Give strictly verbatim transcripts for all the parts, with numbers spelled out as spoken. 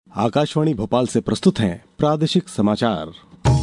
आकाशवाणी भोपाल से प्रस्तुत हैं प्रादेशिक समाचार।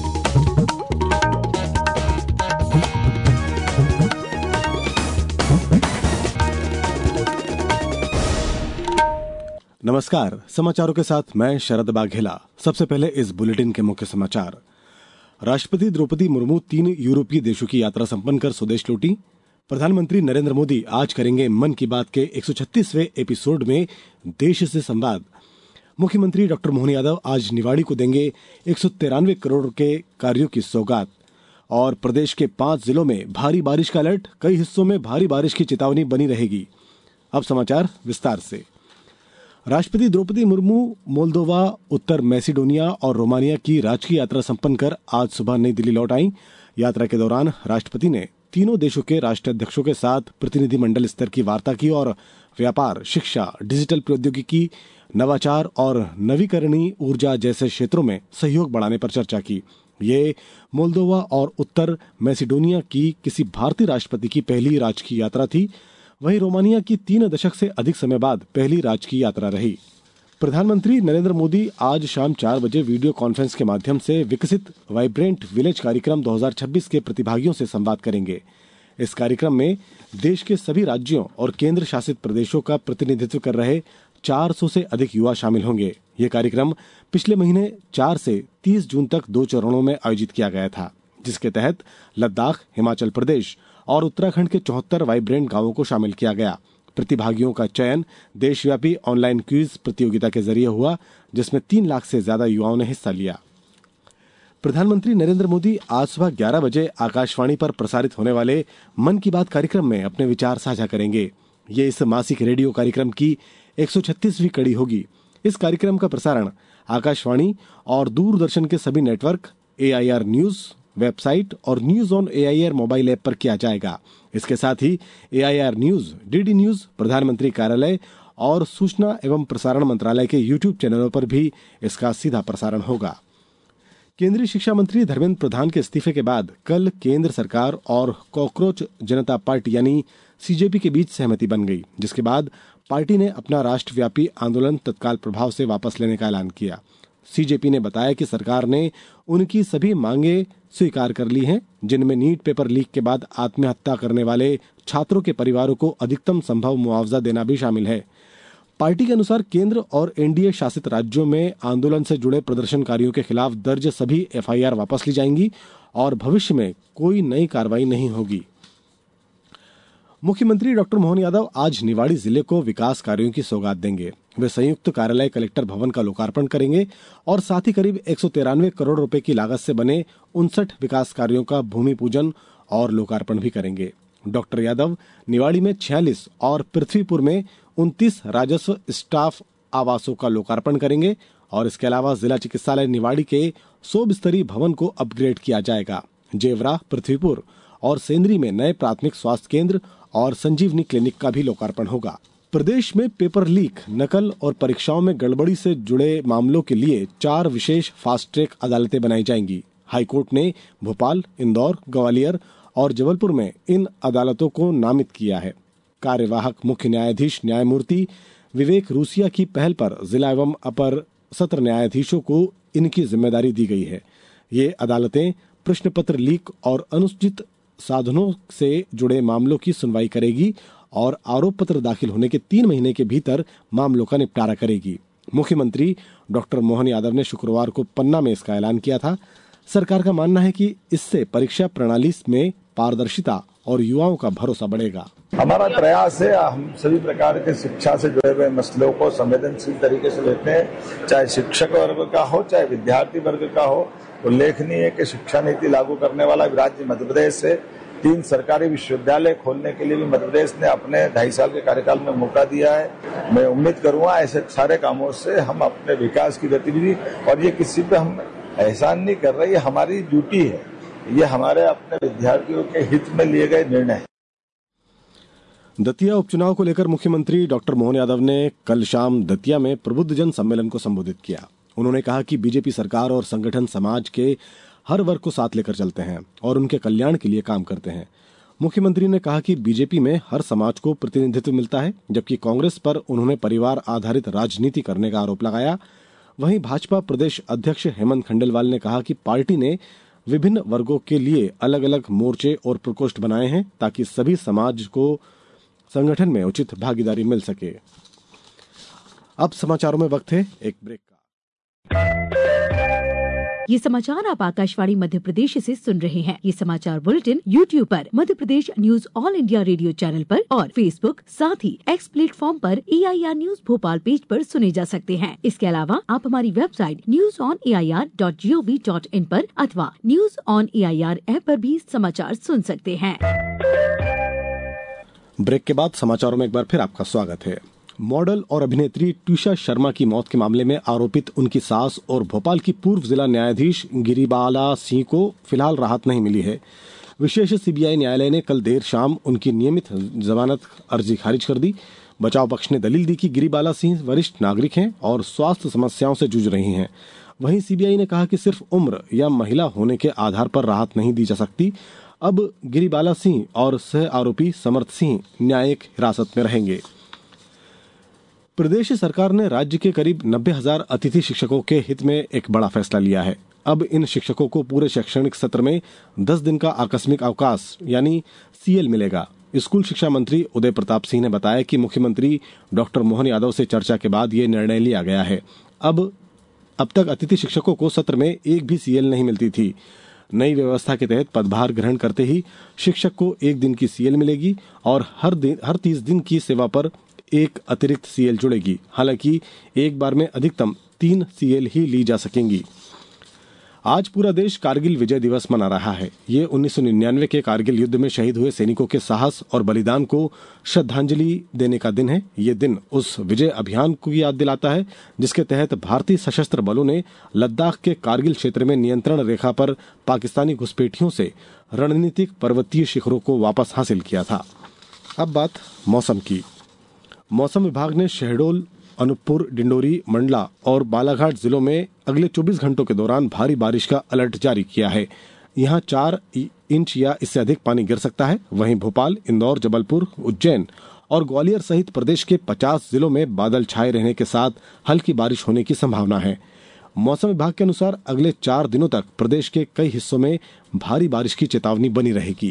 नमस्कार, समाचारों के साथ मैं शरद बाघेला। सबसे पहले इस बुलेटिन के मुख्य समाचार। राष्ट्रपति द्रौपदी मुर्मू तीन यूरोपीय देशों की यात्रा संपन्न कर स्वदेश लौटी। प्रधानमंत्री नरेंद्र मोदी आज करेंगे मन की बात के एक सौ छत्तीसवें एपिसोड में देश से संवाद। मुख्यमंत्री डॉक्टर मोहन यादव आज निवाड़ी को देंगे एक सौ तिरानवे करोड़ के कार्यों की सौगात। और प्रदेश के पांच जिलों में भारी बारिश का अलर्ट, कई हिस्सों में भारी बारिश की चेतावनी बनी रहेगी। अब समाचार विस्तार से। राष्ट्रपति द्रौपदी मुर्मू मोल्दोवा, उत्तर मैसिडोनिया और रोमानिया की राजकीय यात्रा संपन्न कर आज सुबह नई दिल्ली लौट आई। यात्रा के दौरान राष्ट्रपति ने तीनों देशों के राष्ट्राध्यक्षों के साथ प्रतिनिधिमंडल स्तर की वार्ता की और व्यापार, शिक्षा, डिजिटल प्रौद्योगिकी, नवाचार और नवीकरणीय ऊर्जा जैसे क्षेत्रों में सहयोग बढ़ाने पर चर्चा की। ये मोल्दोवा और उत्तर मैसिडोनिया की किसी भारतीय राष्ट्रपति की पहली राजकीय यात्रा थी। वहीं रोमानिया की तीन दशक से अधिक समय बाद पहली राजकीय यात्रा रही। प्रधानमंत्री नरेंद्र मोदी आज शाम चार बजे वीडियो कॉन्फ्रेंस के माध्यम से विकसित वाइब्रेंट विलेज कार्यक्रम दो हज़ार छब्बीस के प्रतिभागियों से संवाद करेंगे। इस कार्यक्रम में देश के सभी राज्यों और केंद्र शासित प्रदेशों का प्रतिनिधित्व कर रहे चार सौ से अधिक युवा शामिल होंगे। ये कार्यक्रम पिछले महीने चार से तीस जून तक दो चरणों में आयोजित किया गया था, जिसके तहत लद्दाख, हिमाचल प्रदेश और उत्तराखंड के चौहत्तर वाइब्रेंट गांवों को शामिल किया गया। प्रतिभागियों का चयन देशव्यापी ऑनलाइन क्विज प्रतियोगिता के जरिए हुआ, जिसमें तीन लाख से ज्यादा युवाओं ने हिस्सा लिया। प्रधानमंत्री नरेंद्र मोदी आज सुबह ग्यारह बजे आकाशवाणी पर प्रसारित होने वाले मन की बात कार्यक्रम में अपने विचार साझा करेंगे। ये इस मासिक रेडियो कार्यक्रम की एक सौ छत्तीसवीं कड़ी होगी। इस कार्यक्रम का प्रसारण आकाशवाणी और दूरदर्शन के सभी network, A I R news website और news on A I R mobile app पर किया जाएगा। इसके साथ ही A I R news, D D news, प्रधानमंत्री कार्यालय और सूचना एवं प्रसारण मंत्रालय के यूट्यूब चैनलों पर भी इसका सीधा प्रसारण होगा। केंद्रीय शिक्षा मंत्री धर्मेंद्र प्रधान के इस्तीफे के बाद कल केंद्र सरकार और कॉकरोच जनता पार्टी यानी सी जे पी के बीच सहमति बन गई, जिसके बाद पार्टी ने अपना राष्ट्रव्यापी आंदोलन तत्काल प्रभाव से वापस लेने का ऐलान किया। सी जे पी ने बताया कि सरकार ने उनकी सभी मांगे स्वीकार कर ली हैं, जिनमें नीट पेपर लीक के बाद आत्महत्या करने वाले छात्रों के परिवारों को अधिकतम संभव मुआवजा देना भी शामिल है। पार्टी के अनुसार केंद्र और एन डी ए शासित राज्यों में आंदोलन से जुड़े प्रदर्शनकारियों के खिलाफ दर्ज सभी एफ आई आर वापस ली जाएंगी और भविष्य में कोई नई कार्रवाई नहीं होगी। मुख्यमंत्री डॉक्टर मोहन यादव आज निवाड़ी जिले को विकास कार्यों की सौगात देंगे। वे संयुक्त कार्यालय कलेक्टर भवन का लोकार्पण करेंगे और साथ ही करीब एक सौ तिरानवे करोड़ रुपए की लागत से बने उनसठ विकास कार्यों का भूमि पूजन और लोकार्पण भी करेंगे। डॉक्टर यादव निवाड़ी में छियालीस और पृथ्वीपुर में उनतीस राजस्व स्टाफ आवासों का लोकार्पण करेंगे और इसके अलावा जिला चिकित्सालय निवाड़ी के सौ बिस्तरी भवन को अपग्रेड किया जाएगा। जेवरा, पृथ्वीपुर और सेंद्री में नए प्राथमिक स्वास्थ्य केंद्र और संजीवनी क्लिनिक का भी लोकार्पण होगा। प्रदेश में पेपर लीक, नकल और परीक्षाओं में गड़बड़ी से जुड़े मामलों के लिए चार विशेष फास्ट ट्रैक अदालतें बनाई जाएंगी। हाईकोर्ट ने भोपाल, इंदौर, ग्वालियर और जबलपुर में इन अदालतों को नामित किया है। कार्यवाहक मुख्य न्यायाधीश न्यायमूर्ति विवेक रूसिया की पहल पर जिला एवं अपर सत्र न्यायाधीशों को इनकी जिम्मेदारी दी गई है। ये अदालतें प्रश्न पत्र लीक और अनुचित साधनों से जुड़े मामलों की सुनवाई करेगी और आरोप पत्र दाखिल होने के तीन महीने के भीतर मामलों का निपटारा करेगी। मुख्यमंत्री डॉक्टर मोहन यादव ने शुक्रवार को पन्ना में इसका ऐलान किया था। सरकार का मानना है कि इससे परीक्षा प्रणाली में पारदर्शिता और युवाओं का भरोसा बढ़ेगा। हमारा प्रयास है, हम सभी प्रकार के शिक्षा से जुड़े हुए मसलों को संवेदनशील तरीके से लेते हैं, चाहे शिक्षक वर्ग का हो, चाहे विद्यार्थी वर्ग का हो। उल्लेखनीय है कि शिक्षा नीति लागू करने वाला राज्य मध्य प्रदेश है। तीन सरकारी विश्वविद्यालय खोलने के लिए भी मध्य प्रदेश ने अपने ढाई साल के कार्यकाल में मौका दिया है। मैं उम्मीद करूंगा ऐसे सारे कामों से हम अपने विकास की गतिविधि, और ये किसी पे हम एहसान नहीं कर रहे, ये हमारी ड्यूटी है, ये हमारे अपने विद्यार्थियों के हित में लिए गए निर्णय है। दतिया उपचुनाव को लेकर मुख्यमंत्री डॉक्टर मोहन यादव ने कल शाम दतिया में प्रबुद्ध जन सम्मेलन को संबोधित किया। उन्होंने कहा कि बी जे पी सरकार और संगठन समाज के हर वर्ग को साथ लेकर चलते हैं और उनके कल्याण के लिए काम करते हैं। मुख्यमंत्री ने कहा कि बी जे पी में हर समाज को प्रतिनिधित्व मिलता है, जबकि कांग्रेस पर उन्होंने परिवार आधारित राजनीति करने का आरोप लगाया। वहीं भाजपा प्रदेश अध्यक्ष हेमंत खंडेलवाल ने कहा कि पार्टी ने विभिन्न वर्गों के लिए अलग अलग मोर्चे और प्रकोष्ठ बनाए हैं ताकि सभी समाज को संगठन में उचित भागीदारी मिल सके। अब समाचारों में वक्त है एक ब्रेक का। ये समाचार आप आकाशवाणी मध्य प्रदेश से सुन रहे हैं। ये समाचार बुलेटिन यूट्यूब पर Madhya Pradesh news All India radio channel पर और फेसबुक साथ ही एक्स प्लेटफॉर्म पर A I R news Bhopal page पर सुने जा सकते हैं। इसके अलावा आप हमारी website news on A I R dot G O V dot in पर अथवा news on A I R app पर भी समाचार सुन सकते हैं। ब्रेक के बाद समाचारों में एक बार फिर आपका स्वागत है। मॉडल और अभिनेत्री ट्यूषा शर्मा की मौत के मामले में आरोपित उनकी सास और भोपाल की पूर्व जिला न्यायाधीश गिरिबाला सिंह को फिलहाल राहत नहीं मिली है। विशेष सीबीआई न्यायालय ने कल देर शाम उनकी नियमित जमानत अर्जी खारिज कर दी। बचाव पक्ष ने दलील दी कि गिरिबाला सिंह वरिष्ठ नागरिक हैं और स्वास्थ्य समस्याओं से जूझ रही हैं। वहीं सीबीआई ने कहा कि सिर्फ उम्र या महिला होने के आधार पर राहत नहीं दी जा सकती। अब गिरिबाला सिंह और सह आरोपी समर्थ सिंह न्यायिक हिरासत में रहेंगे। प्रदेश सरकार ने राज्य के करीब नब्बे हजार अतिथि शिक्षकों के हित में एक बड़ा फैसला लिया है। अब इन शिक्षकों को पूरे शैक्षणिक सत्र में दस दिन का आकस्मिक अवकाश यानी सी एल मिलेगा। स्कूल शिक्षा मंत्री उदय प्रताप सिंह ने बताया कि मुख्यमंत्री डॉक्टर मोहन यादव से चर्चा के बाद ये निर्णय लिया गया है। अब अब तक अतिथि शिक्षकों को सत्र में एक भी सी एल नहीं मिलती थी। नई व्यवस्था के तहत पदभार ग्रहण करते ही शिक्षक को एक दिन की सी एल मिलेगी और हर दिन हर तीस दिन की सेवा पर एक अतिरिक्त सी एल जुड़ेगी। हालांकि एक बार में अधिकतम तीन सी एल ही ली जा सकेंगी। आज पूरा देश कारगिल विजय दिवस मना रहा है। ये उन्नीस सौ निन्यानवे के कारगिल युद्ध में शहीद हुए सैनिकों के साहस और बलिदान को श्रद्धांजलि देने का दिन है। ये दिन उस विजय अभियान को याद दिलाता है जिसके तहत भारतीय सशस्त्र बलों ने लद्दाख के कारगिल क्षेत्र में नियंत्रण रेखा पर पाकिस्तानी घुसपैठियों से रणनीतिक पर्वतीय शिखरों को वापस हासिल किया था। अब बात मौसम की। मौसम विभाग ने शहडोल, अनूपपुर, डिंडोरी, मंडला और बालाघाट जिलों में अगले चौबीस घंटों के दौरान भारी बारिश का अलर्ट जारी किया है। यहां चार इंच या इससे अधिक पानी गिर सकता है। वहीं भोपाल, इंदौर, जबलपुर, उज्जैन और ग्वालियर सहित प्रदेश के पचास जिलों में बादल छाए रहने के साथ हल्की बारिश होने की संभावना है। मौसम विभाग के अनुसार अगले चार दिनों तक प्रदेश के कई हिस्सों में भारी बारिश की चेतावनी बनी रहेगी।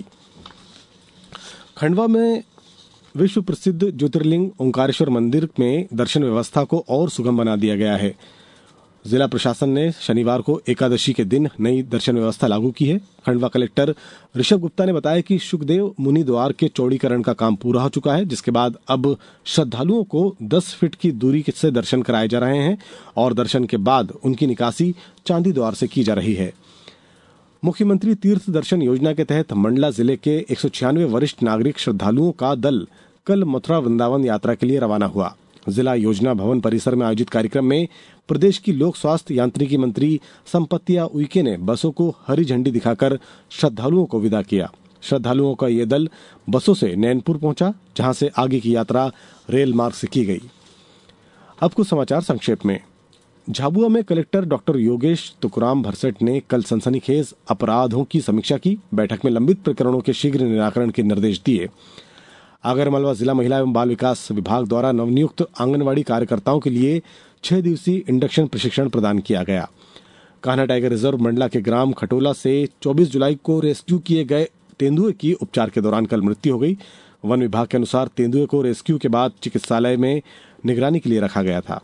खंडवा में विश्व प्रसिद्ध ज्योतिर्लिंग ओंकारेश्वर मंदिर में दर्शन व्यवस्था को और सुगम बना दिया गया है। जिला प्रशासन ने शनिवार को एकादशी के दिन नई दर्शन व्यवस्था लागू की है। खंडवा कलेक्टर ऋषभ गुप्ता ने बताया कि सुखदेव मुनि द्वार के चौड़ीकरण का काम पूरा हो चुका है, जिसके बाद अब श्रद्धालुओं को दस फीट की दूरी से दर्शन कराए जा रहे हैं और दर्शन के बाद उनकी निकासी चांदी द्वार से की जा रही है। मुख्यमंत्री तीर्थ दर्शन योजना के तहत मंडला जिले के एक सौ छियानवे वरिष्ठ नागरिक श्रद्धालुओं का दल कल मथुरा वृंदावन यात्रा के लिए रवाना हुआ। जिला योजना भवन परिसर में आयोजित कार्यक्रम में प्रदेश की लोक स्वास्थ्य यांत्रिकी मंत्री संपत्तिया उइके ने बसों को हरी झंडी दिखाकर श्रद्धालुओं को विदा किया। श्रद्धालुओं का ये दल बसों से नैनपुर पहुंचा, जहां से आगे की यात्रा रेल मार्ग से की गई। अब कुछ समाचार संक्षेप में। झाबुआ में कलेक्टर डॉक्टर योगेश तुकराम भरसट ने कल सनसनीखेज अपराधों की समीक्षा की। बैठक में लंबित प्रकरणों के शीघ्र निराकरण के निर्देश दिए। आगरमालवा जिला महिला एवं बाल विकास विभाग द्वारा नवनियुक्त आंगनवाड़ी कार्यकर्ताओं के लिए छह दिवसीय इंडक्शन प्रशिक्षण प्रदान किया गया। कान्हा टाइगर रिजर्व मंडला के ग्राम खटोला से चौबीस जुलाई को रेस्क्यू किए गए तेंदुए की उपचार के दौरान कल मृत्यु हो गई। वन विभाग के अनुसार तेंदुए को रेस्क्यू के बाद चिकित्सालय में निगरानी के लिए रखा गया था।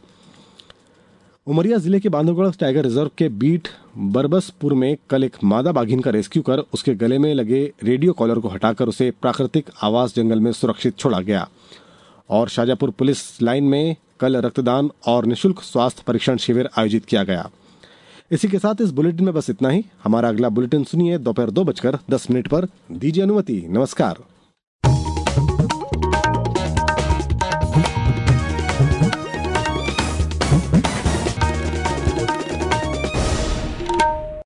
उमरिया जिले के बांधवगढ़ टाइगर रिजर्व के बीट बरबसपुर में कल एक मादा बाघिन का रेस्क्यू कर उसके गले में लगे रेडियो कॉलर को हटाकर उसे प्राकृतिक आवास जंगल में सुरक्षित छोड़ा गया। और शाजापुर पुलिस लाइन में कल रक्तदान और निःशुल्क स्वास्थ्य परीक्षण शिविर आयोजित किया गया। इसी के साथ इस बुलेटिन में बस इतना ही। हमारा अगला बुलेटिन सुनिए दोपहर दो बजकर दस मिनट पर। दीजिए अनुमति। नमस्कार।